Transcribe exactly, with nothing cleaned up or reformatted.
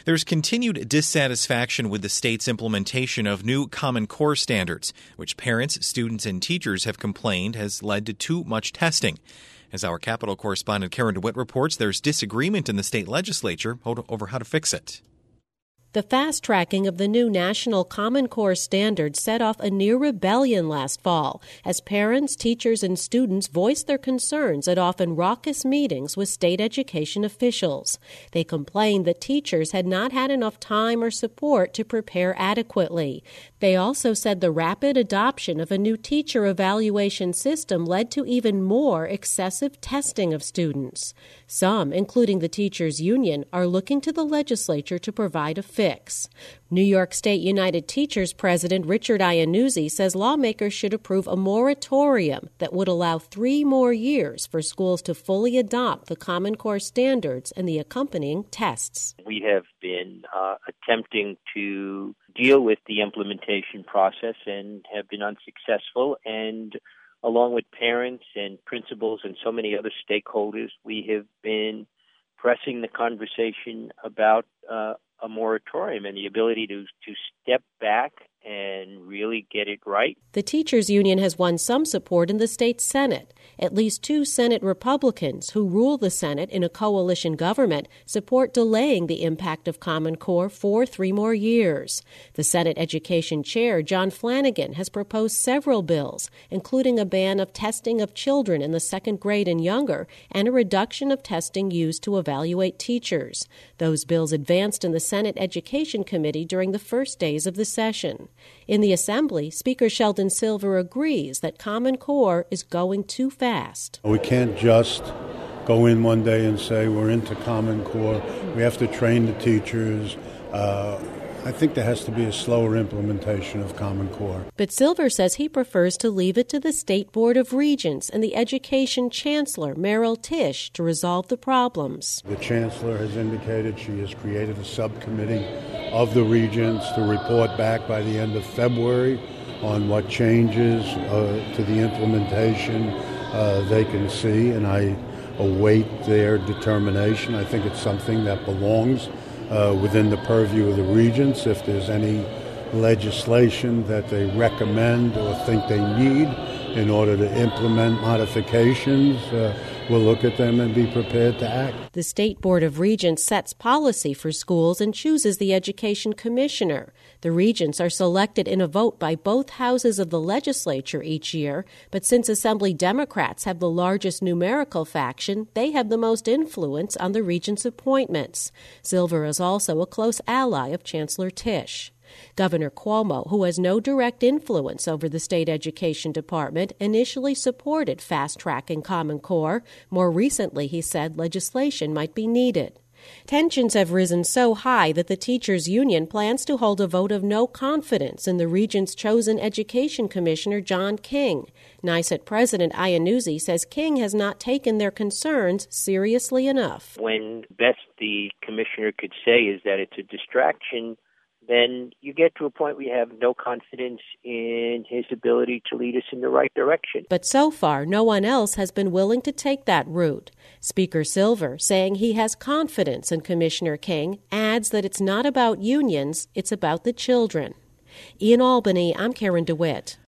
There's continued dissatisfaction with the state's implementation of new Common Core standards, which parents, students, and teachers have complained has led to too much testing. As our Capitol correspondent Karen DeWitt reports, there's disagreement in the state legislature over how to fix it. The fast-tracking of the new National Common Core standards set off a near rebellion last fall as parents, teachers, and students voiced their concerns at often raucous meetings with state education officials. They complained that teachers had not had enough time or support to prepare adequately. They also said the rapid adoption of a new teacher evaluation system led to even more excessive testing of students. Some, including the teachers' union, are looking to the legislature to provide a fix. New York State United Teachers President Richard Iannuzzi says lawmakers should approve a moratorium that would allow three more years for schools to fully adopt the Common Core standards and the accompanying tests. We have been uh, attempting to deal with the implementation process and have been unsuccessful, and along with parents and principals and so many other stakeholders, we have been pressing the conversation about uh, a moratorium and the ability to, to step back and really get it right. The teachers' union has won some support in the state Senate. At least two Senate Republicans who rule the Senate in a coalition government support delaying the impact of Common Core for three more years. The Senate Education Chair, John Flanagan, has proposed several bills, including a ban of testing of children in the second grade and younger and a reduction of testing used to evaluate teachers. Those bills advanced in the Senate Education Committee during the first days of the session. In the Assembly, Speaker Sheldon Silver agrees that Common Core is going too fast. We can't just go in one day and say we're into Common Core. We have to train the teachers. Uh, I think there has to be a slower implementation of Common Core. But Silver says he prefers to leave it to the State Board of Regents and the Education Chancellor, Merrill Tisch, to resolve the problems. The Chancellor has indicated she has created a subcommittee of the Regents to report back by the end of February on what changes uh, to the implementation uh, they can see, and I await their determination. I think it's something that belongs Uh, within the purview of the regents. If there's any legislation that they recommend or think they need in order to implement modifications, uh, we'll look at them and be prepared to act. The State Board of Regents sets policy for schools and chooses the Education Commissioner. The regents are selected in a vote by both houses of the legislature each year, but since Assembly Democrats have the largest numerical faction, they have the most influence on the regents' appointments. Silver is also a close ally of Chancellor Tisch. Governor Cuomo, who has no direct influence over the state education department, initially supported fast-tracking Common Core. More recently, he said legislation might be needed. Tensions have risen so high that the teachers' union plans to hold a vote of no confidence in the regent's chosen education commissioner, John King. NYSET President Iannuzzi says King has not taken their concerns seriously enough. When best the commissioner could say is that it's a distraction, then you get to a point where you have no confidence in his ability to lead us in the right direction. But so far, no one else has been willing to take that route. Speaker Silver, saying he has confidence in Commissioner King, adds that it's not about unions, it's about the children. In Albany, I'm Karen DeWitt.